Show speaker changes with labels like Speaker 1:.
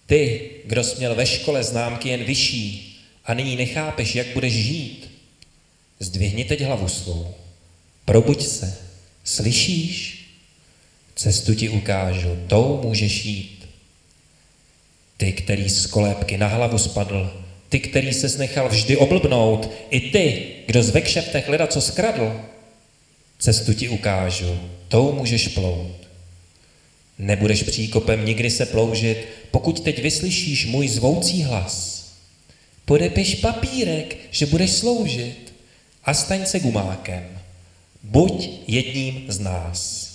Speaker 1: Ty, kdo jsi měl ve škole známky jen vyšší a nyní nechápeš, jak budeš žít, zdvihni teď hlavu svou. Probuď se. Slyšíš? Cestu ti ukážu, tou můžeš jít. Ty, který z kolébky na hlavu spadl, ty, který ses nechal vždy oblbnout, i ty, kdo z ve kšeftech ledaco skradl, cestu ti ukážu, tou můžeš plout. Nebudeš příkopem nikdy se ploužit, pokud teď vyslyšíš můj zvoucí hlas. Podepiš papírek, že budeš sloužit a staň se gumákem. Buď jedním z nás.